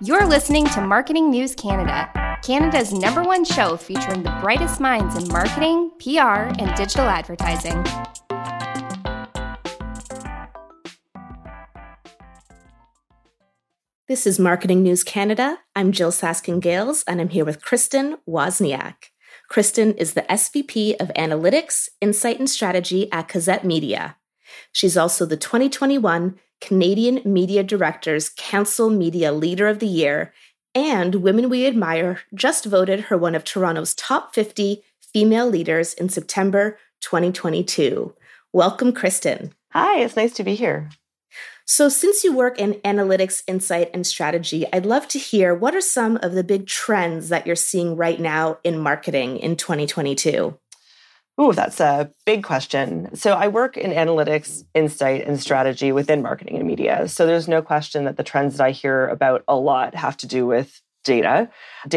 You're listening to Marketing News Canada, Canada's #1 show featuring the brightest minds in marketing, PR, and digital advertising. This is Marketing News Canada. I'm Jill Saskin-Gales, and I'm here with Kristen Wozniak. Kristen is the SVP of Analytics, Insight and Strategy at Gazette Media. She's also the 2021 Canadian Media Directors Council Media Leader of the Year, and Women We Admire just voted her one of Toronto's top 50 female leaders in September 2022. Welcome, Kristen. Hi, it's nice to be here. So since you work in analytics, insight, and strategy, I'd love to hear what are some of the big trends that you're seeing right now in marketing in 2022? Ooh, that's a big question. So I work in analytics, insight, and strategy within marketing and media. So there's no question that the trends that I hear about a lot have to do with data,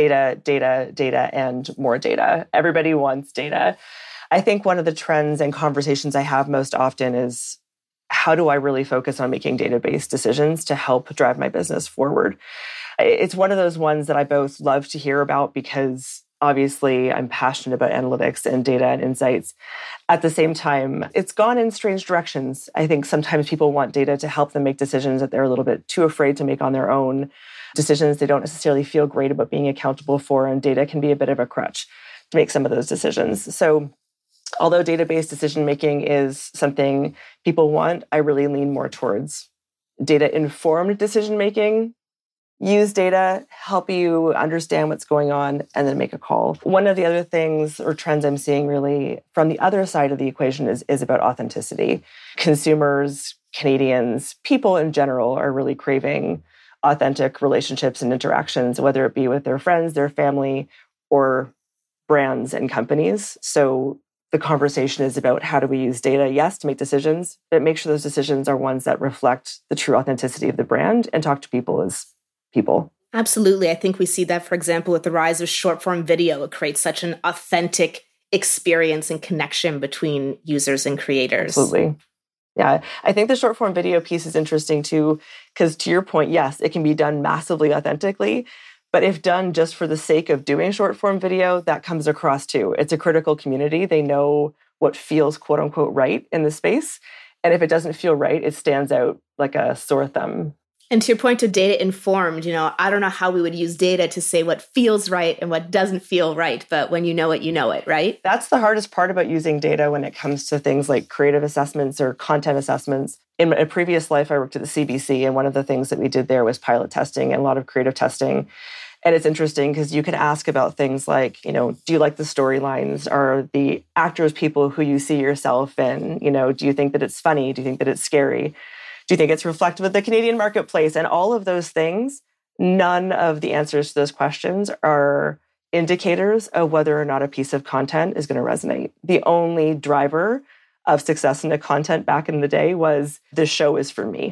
and more data. Everybody wants data. I think one of the trends and conversations I have most often is, how do I really focus on making data-based decisions to help drive my business forward? It's one of those ones that I both love to hear about because obviously I'm passionate about analytics and data and insights. At the same time, it's gone in strange directions. I think sometimes people want data to help them make decisions that they're a little bit too afraid to make on their own, decisions they don't necessarily feel great about being accountable for, and data can be a bit of a crutch to make some of those decisions. So although data-based decision-making is something people want, I really lean more towards data-informed decision-making. Use data, help you understand what's going on, and then make a call. One of the other things or trends I'm seeing really from the other side of the equation is about authenticity. Consumers, Canadians, people in general are really craving authentic relationships and interactions, whether it be with their friends, their family, or brands and companies. So the conversation is about how do we use data, yes, to make decisions, but make sure those decisions are ones that reflect the true authenticity of the brand and talk to people as people. Absolutely. I think we see that, for example, with the rise of short-form video. It creates such an authentic experience and connection between users and creators. Absolutely. Yeah, I think the short-form video piece is interesting too, because to your point, yes, it can be done massively authentically, but if done just for the sake of doing short-form video, that comes across too. It's a critical community. They know what feels quote-unquote right in the space. And if it doesn't feel right, it stands out like a sore thumb. And to your point of data informed, I don't know how we would use data to say what feels right and what doesn't feel right, but when you know it, right? That's the hardest part about using data when it comes to things like creative assessments or content assessments. In a previous life, I worked at the CBC, and one of the things that we did there was pilot testing and a lot of creative testing. And it's interesting because you can ask about things like, do you like the storylines? Are the actors people who you see yourself in? Do you think that it's funny? Do you think that it's scary? Do you think it's reflective of the Canadian marketplace? And all of those things, none of the answers to those questions are indicators of whether or not a piece of content is going to resonate. The only driver of success in the content back in the day was, this show is for me.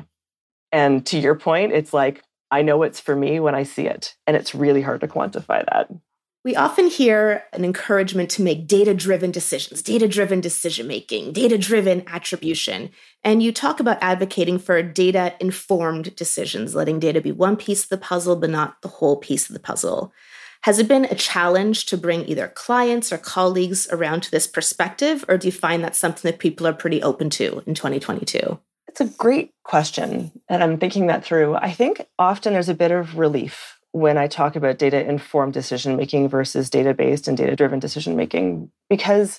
And to your point, it's like, I know it's for me when I see it. And it's really hard to quantify that. We often hear an encouragement to make data-driven decisions, data-driven decision-making, data-driven attribution. And you talk about advocating for data-informed decisions, letting data be one piece of the puzzle, but not the whole piece of the puzzle. Has it been a challenge to bring either clients or colleagues around to this perspective, or do you find that's something that people are pretty open to in 2022? It's a great question, and I'm thinking that through. I think often there's a bit of relief when I talk about data-informed decision-making versus data-based and data-driven decision-making, because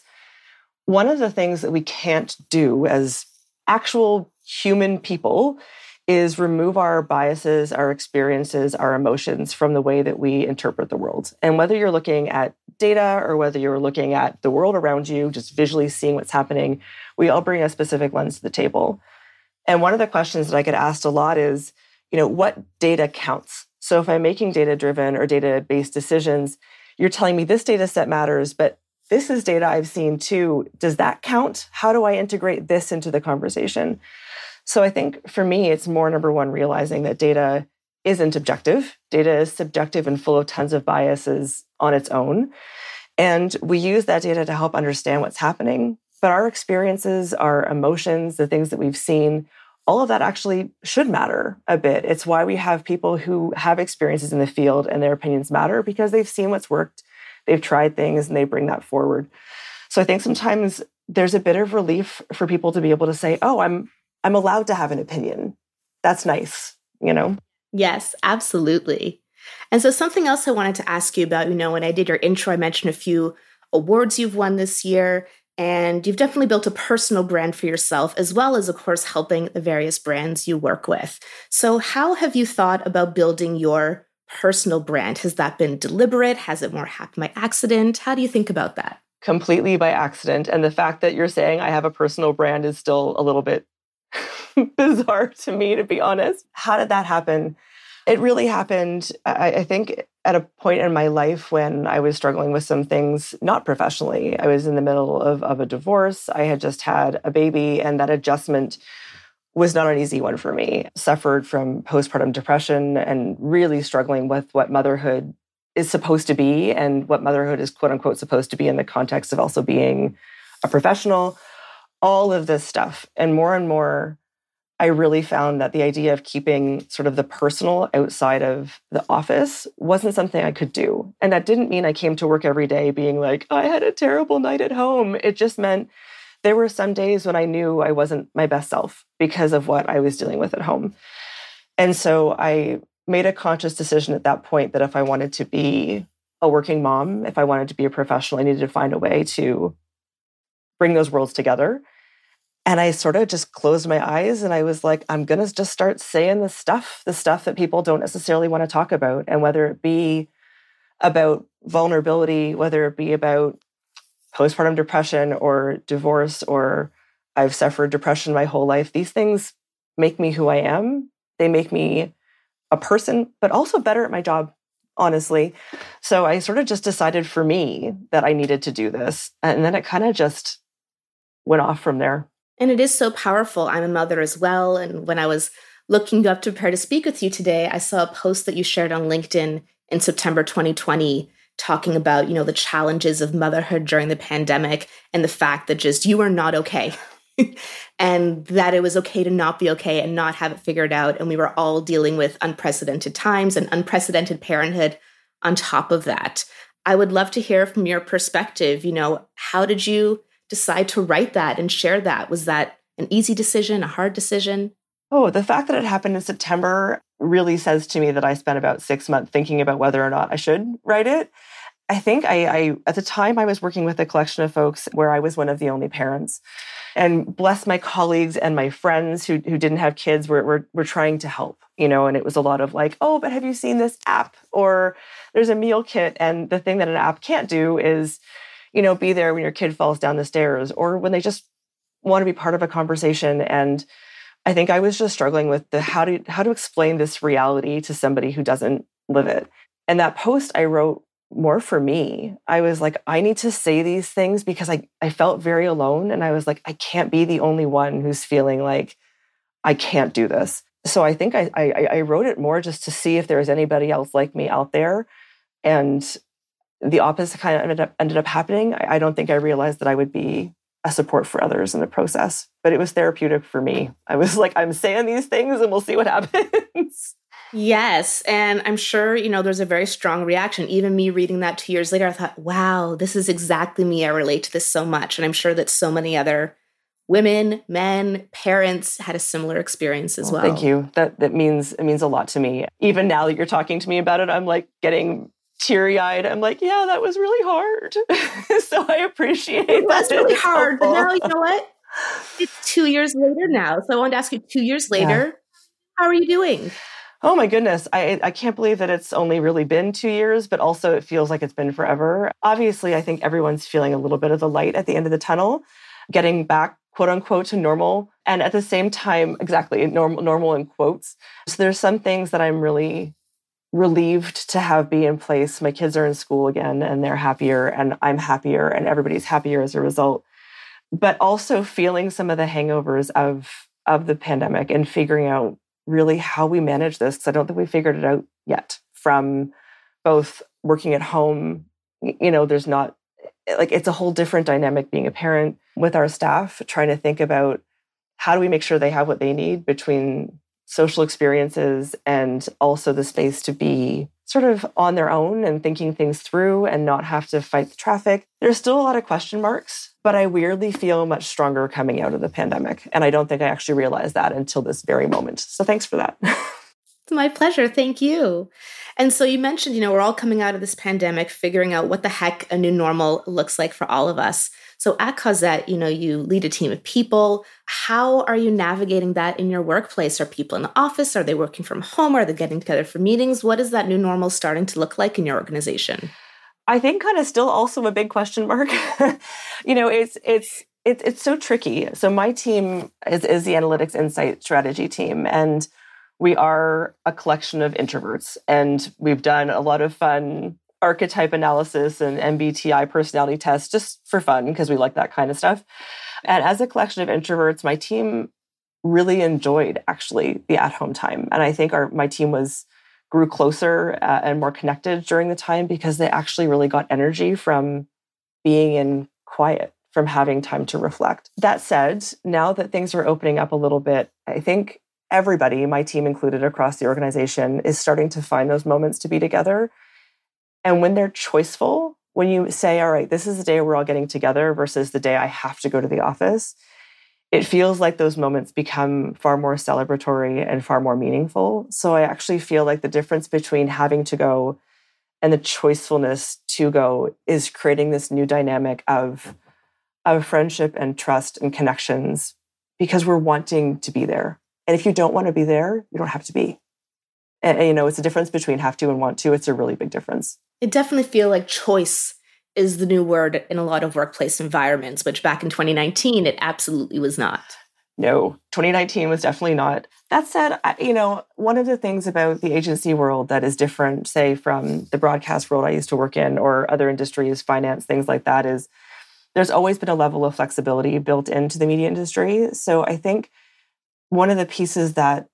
one of the things that we can't do as actual human people is remove our biases, our experiences, our emotions from the way that we interpret the world. And whether you're looking at data or whether you're looking at the world around you, just visually seeing what's happening, we all bring a specific lens to the table. And one of the questions that I get asked a lot is, what data counts? So if I'm making data-driven or data-based decisions, you're telling me this data set matters, but this is data I've seen too. Does that count? How do I integrate this into the conversation? So I think for me, it's more, number one, realizing that data isn't objective. Data is subjective and full of tons of biases on its own. And we use that data to help understand what's happening. But our experiences, our emotions, the things that we've seen all of that actually should matter a bit. It's why we have people who have experiences in the field and their opinions matter because they've seen what's worked, they've tried things, and they bring that forward. So I think sometimes there's a bit of relief for people to be able to say, oh, I'm allowed to have an opinion. That's nice, you know? Yes, absolutely. And so something else I wanted to ask you about, when I did your intro, I mentioned a few awards you've won this year, and you've definitely built a personal brand for yourself, as well as, of course, helping the various brands you work with. So how have you thought about building your personal brand? Has that been deliberate? Has it more happened by accident? How do you think about that? Completely by accident. And the fact that you're saying I have a personal brand is still a little bit bizarre to me, to be honest. How did that happen? It really happened, I think, at a point in my life when I was struggling with some things, not professionally. I was in the middle of a divorce. I had just had a baby, and that adjustment was not an easy one for me. Suffered from postpartum depression and really struggling with what motherhood is supposed to be and what motherhood is quote unquote supposed to be in the context of also being a professional. All of this stuff. And more, I really found that the idea of keeping sort of the personal outside of the office wasn't something I could do. And that didn't mean I came to work every day being like, I had a terrible night at home. It just meant there were some days when I knew I wasn't my best self because of what I was dealing with at home. And so I made a conscious decision at that point that if I wanted to be a working mom, if I wanted to be a professional, I needed to find a way to bring those worlds together. And I sort of just closed my eyes and I was like, I'm going to just start saying the stuff that people don't necessarily want to talk about. And whether it be about vulnerability, whether it be about postpartum depression or divorce, or I've suffered depression my whole life, these things make me who I am. They make me a person, but also better at my job, honestly. So I sort of just decided for me that I needed to do this. And then it kind of just went off from there. And it is so powerful. I'm a mother as well. And when I was looking you up to prepare to speak with you today, I saw a post that you shared on LinkedIn in September 2020, talking about, the challenges of motherhood during the pandemic and the fact that just you are not okay and that it was okay to not be okay and not have it figured out. And we were all dealing with unprecedented times and unprecedented parenthood on top of that. I would love to hear from your perspective, how did you decide to write that and share that? Was that an easy decision, a hard decision? Oh, the fact that it happened in September really says to me that I spent about 6 months thinking about whether or not I should write it. I think I at the time I was working with a collection of folks where I was one of the only parents. And bless my colleagues and my friends who didn't have kids were trying to help, and it was a lot of like, oh, but have you seen this app? Or there's a meal kit. And the thing that an app can't do is be there when your kid falls down the stairs or when they just want to be part of a conversation. And I think I was just struggling with how to explain this reality to somebody who doesn't live it. And that post I wrote more for me. I was like, I need to say these things because I felt very alone. And I was like, I can't be the only one who's feeling like I can't do this. So I think I wrote it more just to see if there was anybody else like me out there. And the opposite kind of ended up happening. I don't think I realized that I would be a support for others in the process, but it was therapeutic for me. I was like, I'm saying these things and we'll see what happens. Yes. And I'm sure, there's a very strong reaction. Even me reading that 2 years later, I thought, wow, this is exactly me. I relate to this so much. And I'm sure that so many other women, men, parents had a similar experience as well. Thank you. It means a lot to me. Even now that you're talking to me about it, I'm like getting teary-eyed. I'm like, yeah, that was really hard. So I appreciate it. That's really hard. Helpful. But now, you know what? It's 2 years later now. So I wanted to ask you 2 years later, How are you doing? Oh my goodness. I can't believe that it's only really been 2 years, but also it feels like it's been forever. Obviously, I think everyone's feeling a little bit of the light at the end of the tunnel, getting back, quote unquote, to normal. And at the same time, exactly, normal in quotes. So there's some things that I'm really relieved to have be in place. My kids are in school again and they're happier and I'm happier and everybody's happier as a result. But also feeling some of the hangovers of the pandemic and figuring out really how we manage this, because I don't think we figured it out yet. From both working at home, there's not, like, it's a whole different dynamic being a parent with our staff, trying to think about how do we make sure they have what they need between social experiences and also the space to be sort of on their own and thinking things through and not have to fight the traffic. There's still a lot of question marks, but I weirdly feel much stronger coming out of the pandemic. And I don't think I actually realized that until this very moment. So thanks for that. It's my pleasure. Thank you. And so you mentioned, we're all coming out of this pandemic, figuring out what the heck a new normal looks like for all of us. So at Cossette, you lead a team of people. How are you navigating that in your workplace? Are people in the office? Are they working from home? Are they getting together for meetings? What is that new normal starting to look like in your organization? I think kind of still also a big question mark. It's so tricky. So my team is the Analytics Insight Strategy team, and we are a collection of introverts. And we've done a lot of fun archetype analysis and MBTI personality tests just for fun because we like that kind of stuff. And as a collection of introverts, my team really enjoyed actually the at-home time. And I think my team grew closer and more connected during the time because they actually really got energy from being in quiet, from having time to reflect. That said, now that things are opening up a little bit, I think everybody, my team included across the organization, is starting to find those moments to be together. And when they're choiceful, when you say, all right, this is the day we're all getting together versus the day I have to go to the office, it feels like those moments become far more celebratory and far more meaningful. So I actually feel like the difference between having to go and the choicefulness to go is creating this new dynamic of friendship and trust and connections because we're wanting to be there. And if you don't want to be there, you don't have to be. And it's a difference between have to and want to. It's a really big difference. It definitely feels like choice is the new word in a lot of workplace environments, which back in 2019, it absolutely was not. No, 2019 was definitely not. That said, one of the things about the agency world that is different, say, from the broadcast world I used to work in or other industries, finance, things like that, is there's always been a level of flexibility built into the media industry. So I think one of the pieces that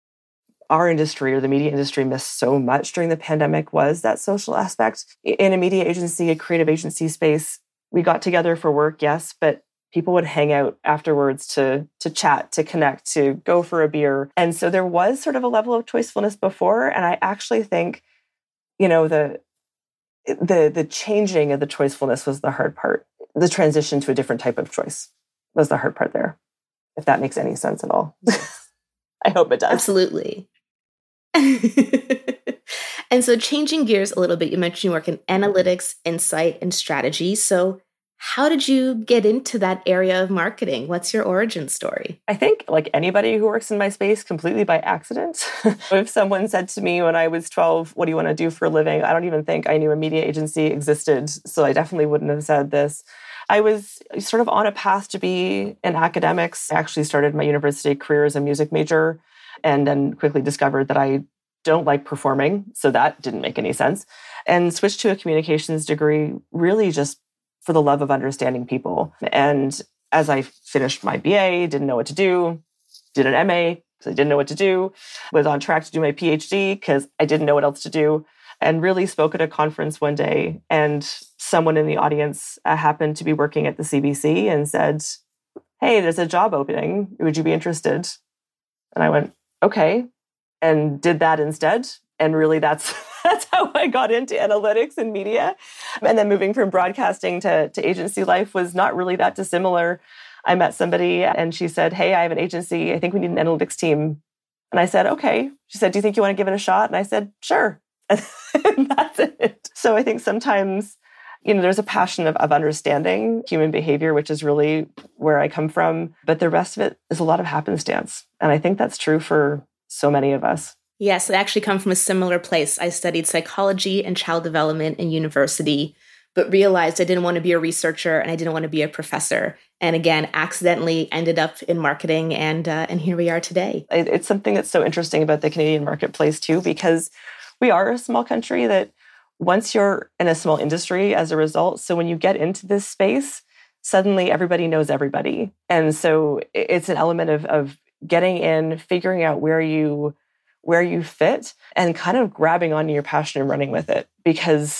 our industry or the media industry missed so much during the pandemic was that social aspect. In a media agency, a creative agency space, we got together for work, yes, but people would hang out afterwards to chat, to connect, to go for a beer. And so there was sort of a level of choicefulness before. And I actually think, the changing of the choicefulness was the hard part. The transition to a different type of choice was the hard part there, if that makes any sense at all. I hope it does. Absolutely. And so changing gears a little bit, you mentioned you work in analytics, insight, and strategy. So how did you get into that area of marketing? What's your origin story? I think, like anybody who works in my space, completely by accident. If someone said to me when I was 12, what do you want to do for a living? I don't even think I knew a media agency existed. So I definitely wouldn't have said this. I was sort of on a path to be in academics. I actually started my university career as a music major and then quickly discovered that I don't like performing. So that didn't make any sense. And switched to a communications degree really just for the love of understanding people. And as I finished my BA, didn't know what to do, did an MA because I didn't know what to do, was on track to do my PhD because I didn't know what else to do, and really spoke at a conference one day. And someone in the audience happened to be working at the CBC and said, hey, there's a job opening. Would you be interested? And I went, okay, and did that instead. And really that's how I got into analytics and media. And then moving from broadcasting to agency life was not really that dissimilar. I met somebody and she said, hey, I have an agency. I think we need an analytics team. And I said, okay. She said, do you think you want to give it a shot? And I said, sure. And that's it. So I think sometimes, there's a passion of understanding human behavior, which is really where I come from. But the rest of it is a lot of happenstance. And I think that's true for so many of us. Yes, I actually come from a similar place. I studied psychology and child development in university, but realized I didn't want to be a researcher and I didn't want to be a professor. And again, accidentally ended up in marketing, and here we are today. It's something that's so interesting about the Canadian marketplace too, because we are a small country that once you're in a small industry as a result, so when you get into this space, suddenly everybody knows everybody. And so it's an element of getting in, figuring out where you fit, and kind of grabbing onto your passion and running with it. Because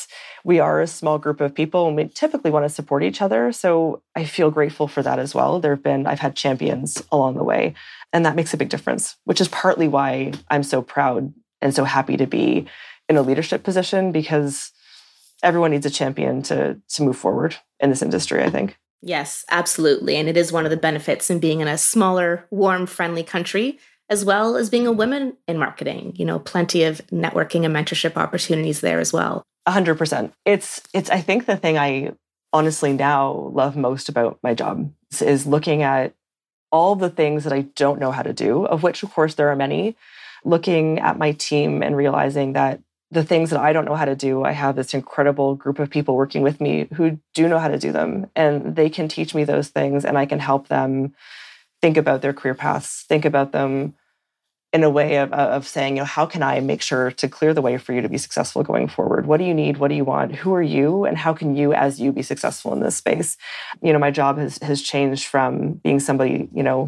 We are a small group of people and we typically want to support each other. So I feel grateful for that as well. I've had champions along the way, and that makes a big difference, which is partly why I'm so proud and so happy to be in a leadership position, because everyone needs a champion to move forward in this industry, I think. Yes, absolutely. And it is one of the benefits in being in a smaller, warm, friendly country, as well as being a woman in marketing. Plenty of networking and mentorship opportunities there as well. 100%. It's I think the thing I honestly now love most about my job is looking at all the things that I don't know how to do, of which, of course, there are many, looking at my team and realizing that the things that I don't know how to do, I have this incredible group of people working with me who do know how to do them. And they can teach me those things, and I can help them think about their career paths, think about them in a way of saying, how can I make sure to clear the way for you to be successful going forward? What do you need? What do you want? Who are you? And how can you, as you, be successful in this space? My job has changed from being somebody,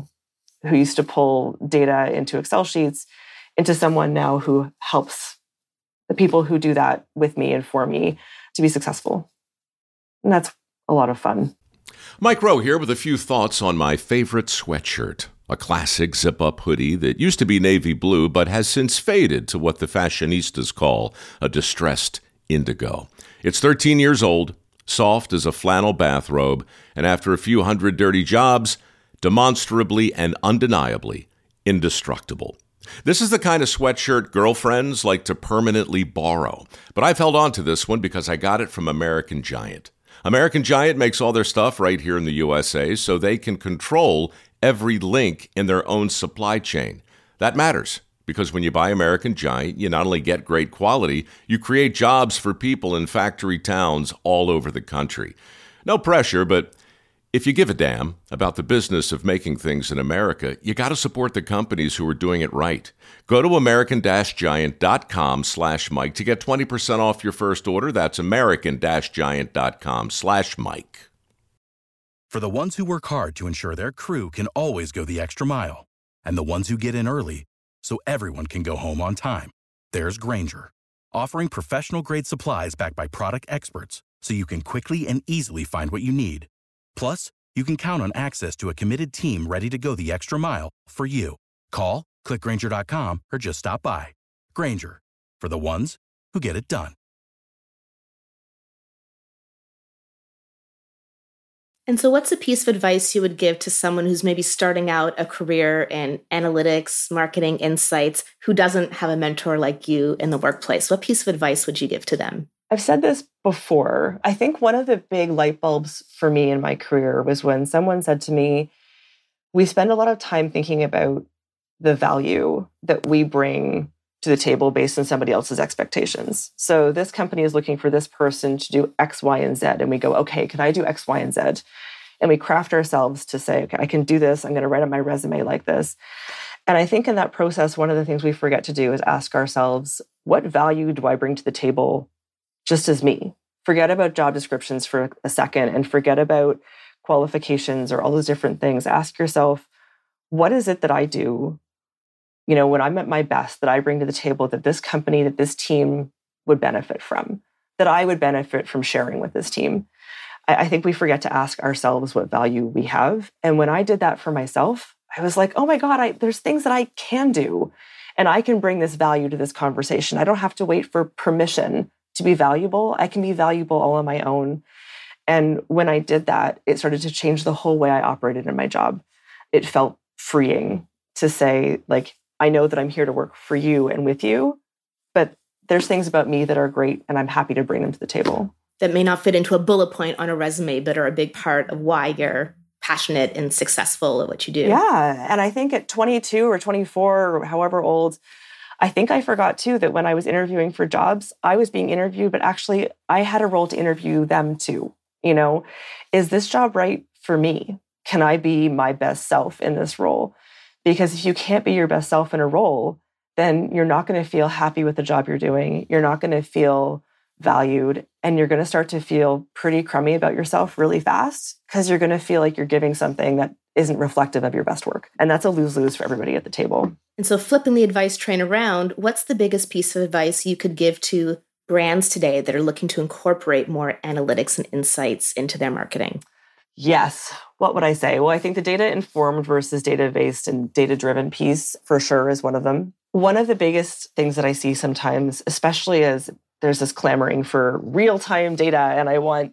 who used to pull data into Excel sheets into someone now who helps the people who do that with me and for me to be successful. And that's a lot of fun. Mike Rowe here with a few thoughts on my favorite sweatshirt, a classic zip-up hoodie that used to be navy blue but has since faded to what the fashionistas call a distressed indigo. It's 13 years old, soft as a flannel bathrobe, and after a few hundred dirty jobs, demonstrably and undeniably indestructible. This is the kind of sweatshirt girlfriends like to permanently borrow. But I've held on to this one because I got it from American Giant. American Giant makes all their stuff right here in the USA so they can control every link in their own supply chain. That matters because when you buy American Giant, you not only get great quality, you create jobs for people in factory towns all over the country. No pressure, but if you give a damn about the business of making things in America, you got to support the companies who are doing it right. Go to american-giant.com/Mike to get 20% off your first order. That's american-giant.com/Mike. For the ones who work hard to ensure their crew can always go the extra mile, and the ones who get in early so everyone can go home on time, there's Grainger, offering professional-grade supplies backed by product experts so you can quickly and easily find what you need. Plus, you can count on access to a committed team ready to go the extra mile for you. Call, click Grainger.com, or just stop by. Grainger, for the ones who get it done. And so what's a piece of advice you would give to someone who's maybe starting out a career in analytics, marketing, insights, who doesn't have a mentor like you in the workplace? What piece of advice would you give to them? I've said this before. I think one of the big light bulbs for me in my career was when someone said to me, we spend a lot of time thinking about the value that we bring to the table based on somebody else's expectations. So this company is looking for this person to do X, Y, and Z. And we go, okay, can I do X, Y, and Z? And we craft ourselves to say, okay, I can do this. I'm going to write up my resume like this. And I think in that process, one of the things we forget to do is ask ourselves, what value do I bring to the table just as me? Forget about job descriptions for a second and forget about qualifications or all those different things. Ask yourself, what is it that I do, when I'm at my best, that I bring to the table that this company, that this team would benefit from, that I would benefit from sharing with this team? I think we forget to ask ourselves what value we have. And when I did that for myself, I was like, oh my God, there's things that I can do. And I can bring this value to this conversation. I don't have to wait for permission to be valuable. I can be valuable all on my own. And when I did that, it started to change the whole way I operated in my job. It felt freeing to say, I know that I'm here to work for you and with you, but there's things about me that are great and I'm happy to bring them to the table. That may not fit into a bullet point on a resume, but are a big part of why you're passionate and successful at what you do. Yeah. And I think at 22 or 24 or however old, I think I forgot too that when I was interviewing for jobs, I was being interviewed, but actually I had a role to interview them too. Is this job right for me? Can I be my best self in this role? Because if you can't be your best self in a role, then you're not going to feel happy with the job you're doing. You're not going to feel valued, and you're going to start to feel pretty crummy about yourself really fast because you're going to feel like you're giving something that isn't reflective of your best work. And that's a lose-lose for everybody at the table. And so flipping the advice train around, what's the biggest piece of advice you could give to brands today that are looking to incorporate more analytics and insights into their marketing? Yes. What would I say? Well, I think the data-informed versus data-based and data-driven piece for sure is one of them. One of the biggest things that I see sometimes, especially as there's this clamoring for real-time data, and I want,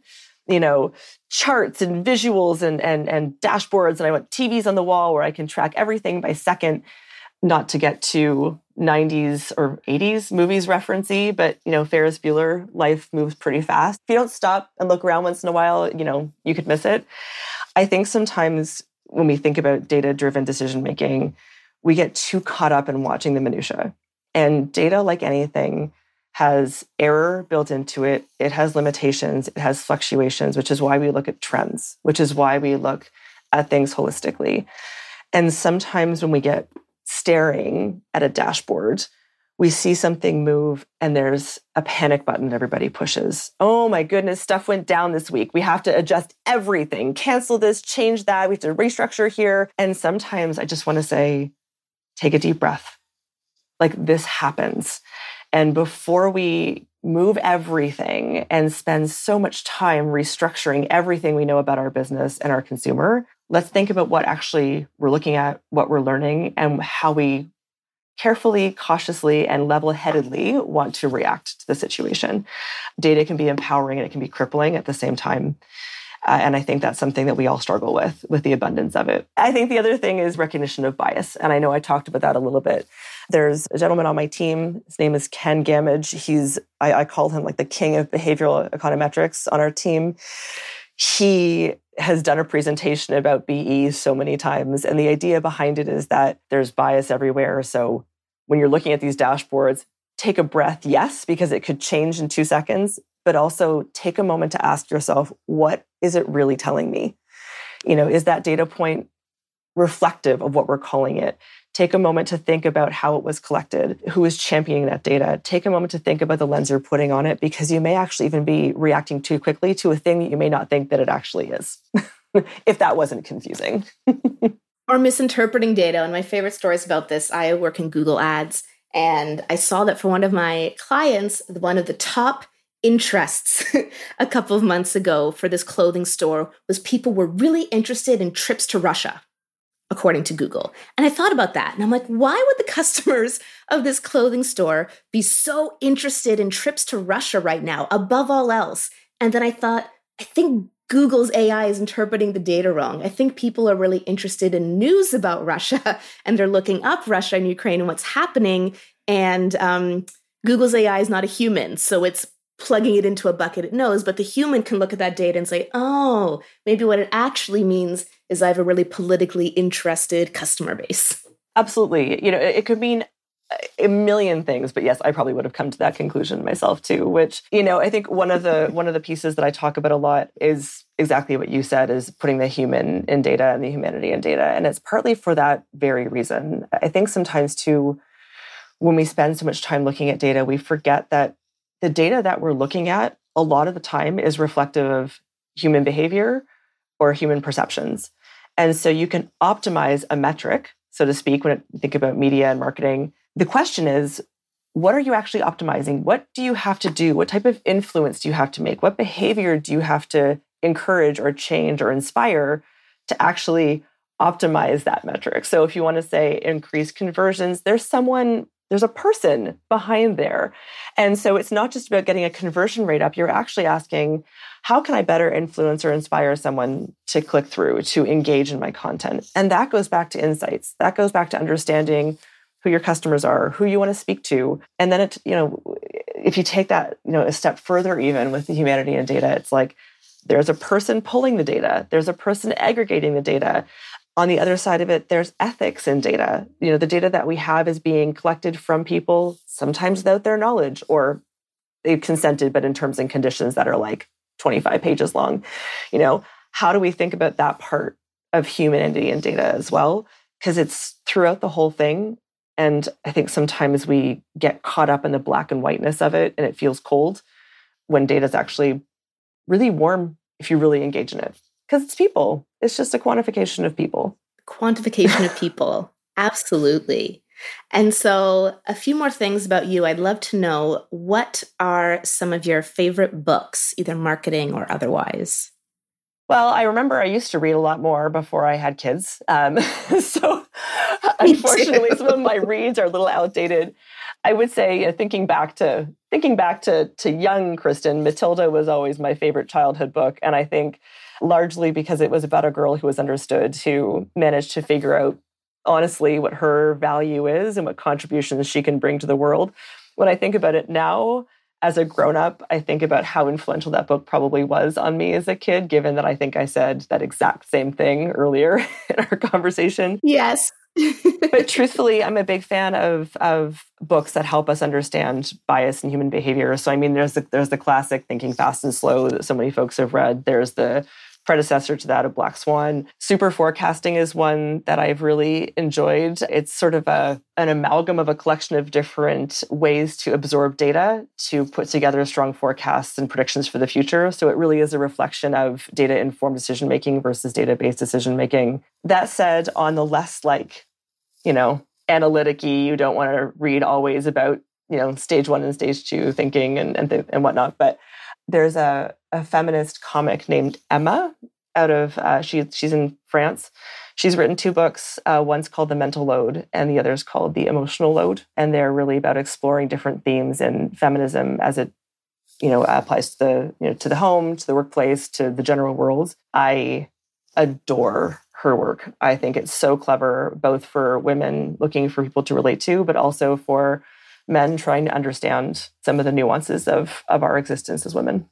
charts and visuals and dashboards, and I want TVs on the wall where I can track everything by second, not to get too 90s or 80s movies referencey, but, Ferris Bueller, life moves pretty fast. If you don't stop and look around once in a while, you could miss it. I think sometimes when we think about data-driven decision-making, we get too caught up in watching the minutia. And data, like anything, has error built into it. It has limitations. It has fluctuations, which is why we look at trends, which is why we look at things holistically. And sometimes when we get staring at a dashboard, we see something move and there's a panic button everybody pushes. Oh my goodness, stuff went down this week. We have to adjust everything, cancel this, change that. We have to restructure here. And sometimes I just want to say, take a deep breath. Like, this happens. And before we move everything and spend so much time restructuring everything we know about our business and our consumer, let's think about what actually we're looking at, what we're learning, and how we carefully, cautiously, and level-headedly want to react to the situation. Data can be empowering and it can be crippling at the same time. And I think that's something that we all struggle with the abundance of it. I think the other thing is recognition of bias. And I know I talked about that a little bit. There's a gentleman on my team. His name is Ken Gamage. I call him like the king of behavioral econometrics on our team. He has done a presentation about BE so many times. And the idea behind it is that there's bias everywhere. So when you're looking at these dashboards, take a breath, yes, because it could change in 2 seconds, but also take a moment to ask yourself, what is it really telling me? Is that data point reflective of what we're calling it? Take a moment to think about how it was collected, who is championing that data. Take a moment to think about the lens you're putting on it, because you may actually even be reacting too quickly to a thing that you may not think that it actually is, if that wasn't confusing. Or misinterpreting data. And my favorite stories about this, I work in Google Ads, and I saw that for one of my clients, one of the top interests a couple of months ago for this clothing store was people were really interested in trips to Russia, according to Google. And I thought about that. And I'm like, why would the customers of this clothing store be so interested in trips to Russia right now, above all else? And then I thought, I think Google's AI is interpreting the data wrong. I think people are really interested in news about Russia, and they're looking up Russia and Ukraine and what's happening. And Google's AI is not a human, so it's plugging it into a bucket it knows, but the human can look at that data and say, oh, maybe what it actually means is I have a really politically interested customer base. Absolutely. It could mean a million things, but yes, I probably would have come to that conclusion myself too, which, I think one of the pieces that I talk about a lot is exactly what you said, is putting the human in data and the humanity in data. And it's partly for that very reason. I think sometimes too, when we spend so much time looking at data, we forget that the data that we're looking at a lot of the time is reflective of human behavior or human perceptions. And so you can optimize a metric, so to speak, when you think about media and marketing. The question is, what are you actually optimizing? What do you have to do? What type of influence do you have to make? What behavior do you have to encourage or change or inspire to actually optimize that metric? So if you want to say increase conversions, there's a person behind there. And so it's not just about getting a conversion rate up. You're actually asking, how can I better influence or inspire someone to click through, to engage in my content? And that goes back to insights. That goes back to understanding who your customers are, who you want to speak to. And then if you take that, a step further, even with the humanity and data, it's like there's a person pulling the data. There's a person aggregating the data. On the other side of it, there's ethics in data. The data that we have is being collected from people, sometimes without their knowledge, or they've consented, but in terms and conditions that are like 25 pages long. How do we think about that part of humanity and data as well? Because it's throughout the whole thing. And I think sometimes we get caught up in the black and whiteness of it, and it feels cold when data is actually really warm if you really engage in it. Because it's people. It's just a quantification of people. Quantification of people. Absolutely. And so a few more things about you. I'd love to know, what are some of your favorite books, either marketing or otherwise? Well, I remember I used to read a lot more before I had kids. So unfortunately, some of my reads are a little outdated. I would say, thinking back to young Kristen, Matilda was always my favorite childhood book. And I think largely because it was about a girl who was understood, who managed to figure out honestly what her value is and what contributions she can bring to the world. When I think about it now, as a grown-up, I think about how influential that book probably was on me as a kid, given that I think I said that exact same thing earlier in our conversation. Yes. But truthfully, I'm a big fan of books that help us understand bias in human behavior. So I mean, there's the classic Thinking Fast and Slow that so many folks have read. There's the predecessor to that of Black Swan. Super Forecasting is one that I've really enjoyed. It's sort of an amalgam of a collection of different ways to absorb data to put together strong forecasts and predictions for the future. So it really is a reflection of data-informed decision-making versus data-based decision-making. That said, on the less analytic-y, you don't want to read always about, stage 1 and stage 2 thinking and whatnot. But there's a feminist comic named Emma out of, she's in France. She's written 2 books. One's called The Mental Load and the other's called The Emotional Load. And they're really about exploring different themes in feminism as it, applies to the home, to the workplace, to the general world. I adore her work. I think it's so clever, both for women looking for people to relate to, but also for men trying to understand some of the nuances of our existence as women.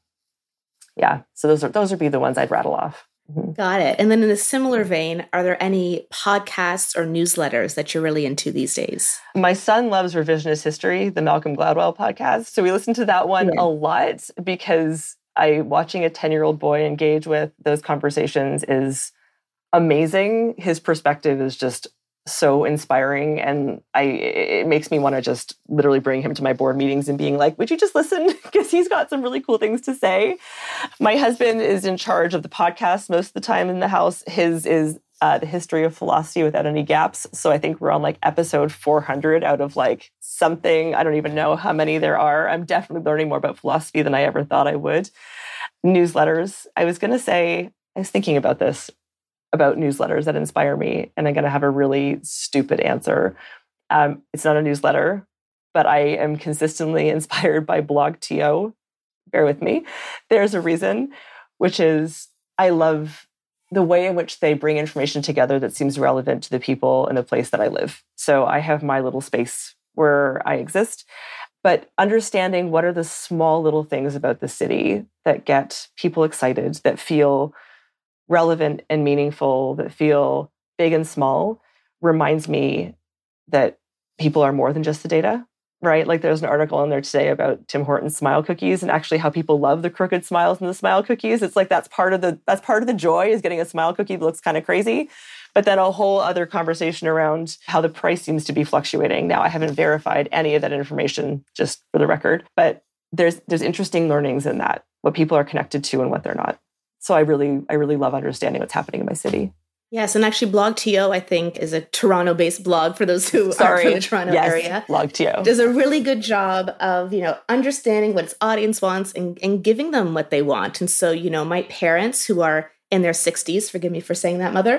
Yeah, so those would be the ones I'd rattle off. Mm-hmm. Got it. And then in a similar vein, are there any podcasts or newsletters that you're really into these days? My son loves Revisionist History, the Malcolm Gladwell podcast. So we listen to that one a lot because watching a 10-year-old boy engage with those conversations is amazing. His perspective is just so inspiring. And it makes me want to just literally bring him to my board meetings and being like, would you just listen? Because he's got some really cool things to say. My husband is in charge of the podcast most of the time in the house. His is The History of Philosophy Without Any Gaps. So I think we're on episode 400 out of something. I don't even know how many there are. I'm definitely learning more about philosophy than I ever thought I would. Newsletters. I was thinking about this, about newsletters that inspire me, and I'm going to have a really stupid answer. It's not a newsletter, but I am consistently inspired by BlogTO. Bear with me. There's a reason, which is I love the way in which they bring information together that seems relevant to the people in the place that I live. So I have my little space where I exist, but understanding what are the small little things about the city that get people excited, that feel relevant and meaningful, that feel big and small, reminds me that people are more than just the data, right? There's an article in there today about Tim Hortons smile cookies and actually how people love the crooked smiles and the smile cookies. It's that's part of the joy, is getting a smile cookie that looks kind of crazy. But then a whole other conversation around how the price seems to be fluctuating. Now, I haven't verified any of that information, just for the record, but there's interesting learnings in that, what people are connected to and what they're not. So I really love understanding what's happening in my city. Yes, and actually BlogTO, I think, is a Toronto-based blog for those who are from the Toronto area. BlogTO does a really good job of, understanding what its audience wants and giving them what they want. And so, my parents who are in their 60s, forgive me for saying that, mother,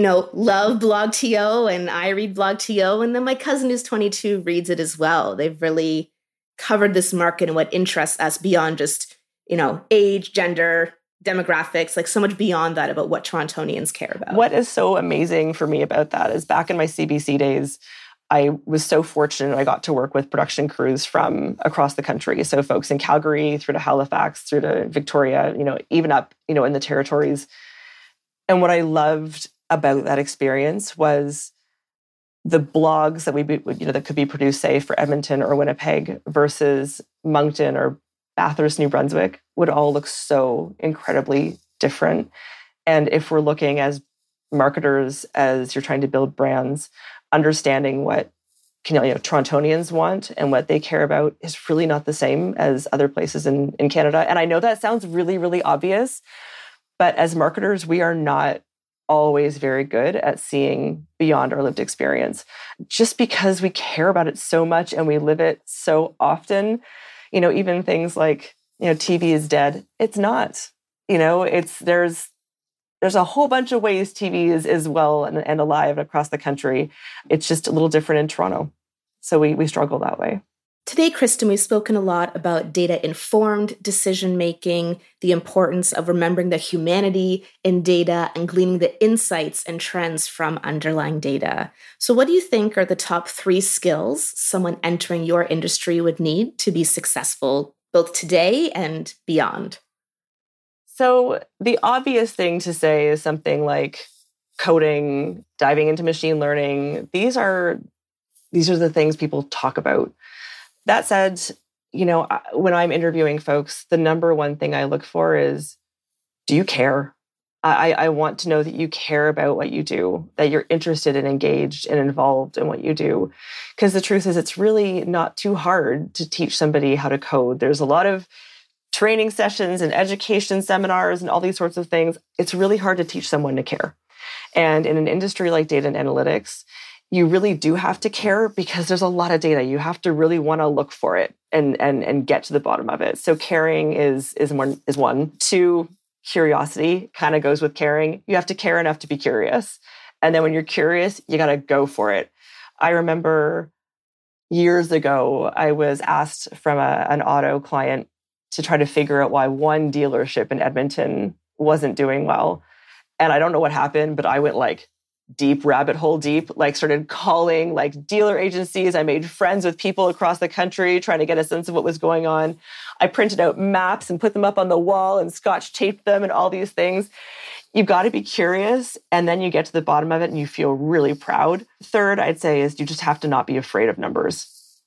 love BlogTO, and I read BlogTO, and then my cousin who's 22 reads it as well. They've really covered this market and what interests us beyond just, age, gender, demographics, so much beyond that about what Torontonians care about. What is so amazing for me about that is back in my CBC days, I was so fortunate I got to work with production crews from across the country. So folks in Calgary, through to Halifax, through to Victoria, even up, in the territories. And what I loved about that experience was the blogs that could be produced, say, for Edmonton or Winnipeg versus Moncton or Bathurst, New Brunswick, would all look so incredibly different. And if we're looking as marketers, as you're trying to build brands, understanding what Torontonians want and what they care about is really not the same as other places in Canada. And I know that sounds really, really obvious, but as marketers, we are not always very good at seeing beyond our lived experience, just because we care about it so much and we live it so often. Even things like, TV is dead. It's not. There's a whole bunch of ways TV is well and alive across the country. It's just a little different in Toronto. So we struggle that way. Today, Kristen, we've spoken a lot about data-informed decision-making, the importance of remembering the humanity in data and gleaning the insights and trends from underlying data. So what do you think are the top 3 skills someone entering your industry would need to be successful, both today and beyond? So the obvious thing to say is something like coding, diving into machine learning. These are the things people talk about. That said, when I'm interviewing folks, the number one thing I look for is, do you care? I want to know that you care about what you do, that you're interested and engaged and involved in what you do. Because the truth is, it's really not too hard to teach somebody how to code. There's a lot of training sessions and education seminars and all these sorts of things. It's really hard to teach someone to care. And in an industry like data and analytics, you really do have to care because there's a lot of data. You have to really want to look for it and get to the bottom of it. So caring is one. 2, curiosity kind of goes with caring. You have to care enough to be curious. And then when you're curious, you got to go for it. I remember years ago, I was asked from an auto client to try to figure out why one dealership in Edmonton wasn't doing well. And I don't know what happened, but I went rabbit hole deep, started calling dealer agencies. I made friends with people across the country trying to get a sense of what was going on. I printed out maps and put them up on the wall and scotch taped them and all these things. You've got to be curious, and then you get to the bottom of it and you feel really proud. 3rd, I'd say, is you just have to not be afraid of numbers,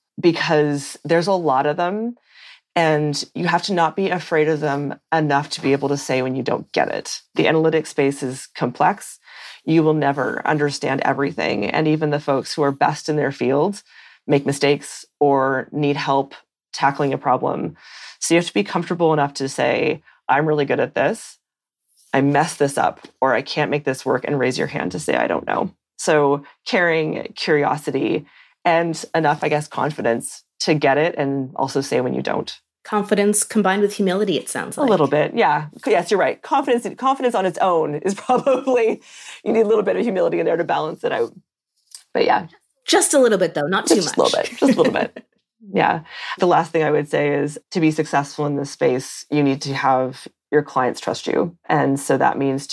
because there's a lot of them. And you have to not be afraid of them enough to be able to say when you don't get it. The analytics space is complex. You will never understand everything. And even the folks who are best in their fields make mistakes or need help tackling a problem. So you have to be comfortable enough to say, I'm really good at this. I messed this up, or I can't make this work, and raise your hand to say, I don't know. So caring, curiosity, and enough, confidence to get it, and also say when you don't. Confidence combined with humility, it sounds like. A little bit, yeah. Yes, you're right. Confidence on its own is probably, you need a little bit of humility in there to balance it out. But yeah. Just a little bit, though, not too much. Just a little bit, just a little bit. Yeah. The last thing I would say is, to be successful in this space, you need to have your clients trust you. And so that means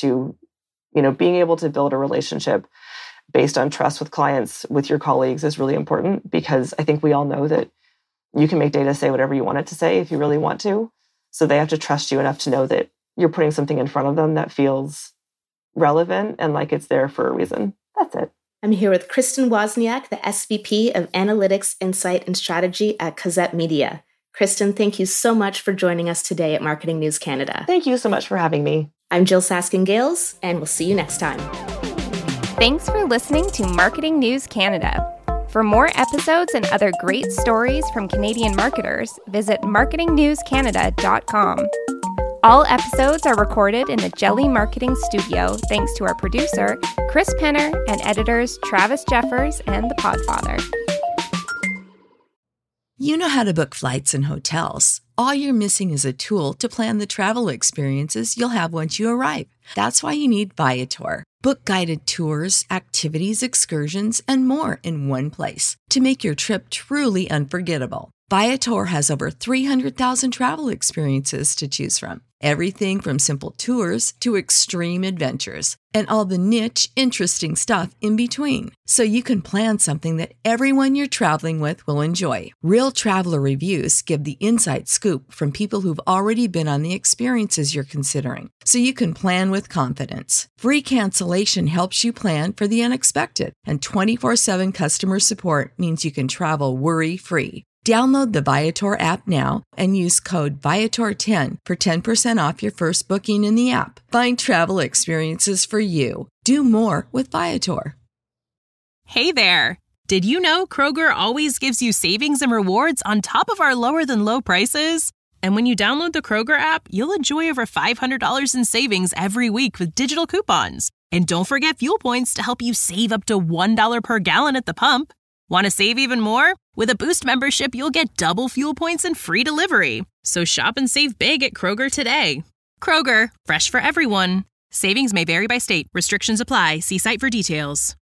being able to build a relationship based on trust with clients, with your colleagues, is really important, because I think we all know that you can make data say whatever you want it to say if you really want to. So they have to trust you enough to know that you're putting something in front of them that feels relevant and like it's there for a reason. That's it. I'm here with Kristen Wozniak, the SVP of Analytics, Insight, and Strategy at Cosette Media. Kristen, thank you so much for joining us today at Marketing News Canada. Thank you so much for having me. I'm Jill Saskin-Gales, and we'll see you next time. Thanks for listening to Marketing News Canada. For more episodes and other great stories from Canadian marketers, visit marketingnewscanada.com. All episodes are recorded in the Jelly Marketing Studio thanks to our producer, Chris Penner, and editors Travis Jeffers and The Podfather. You know how to book flights and hotels. All you're missing is a tool to plan the travel experiences you'll have once you arrive. That's why you need Viator. Book guided tours, activities, excursions, and more in one place to make your trip truly unforgettable. Viator has over 300,000 travel experiences to choose from. Everything from simple tours to extreme adventures, and all the niche, interesting stuff in between. So you can plan something that everyone you're traveling with will enjoy. Real traveler reviews give the inside scoop from people who've already been on the experiences you're considering. So you can plan with confidence. Free cancellation helps you plan for the unexpected. And 24/7 customer support means you can travel worry-free. Download the Viator app now and use code Viator10 for 10% off your first booking in the app. Find travel experiences for you. Do more with Viator. Hey there! Did you know Kroger always gives you savings and rewards on top of our lower-than-low prices? And when you download the Kroger app, you'll enjoy over $500 in savings every week with digital coupons. And don't forget fuel points to help you save up to $1 per gallon at the pump. Want to save even more? With a Boost membership, you'll get double fuel points and free delivery. So shop and save big at Kroger today. Kroger, fresh for everyone. Savings may vary by state. Restrictions apply. See site for details.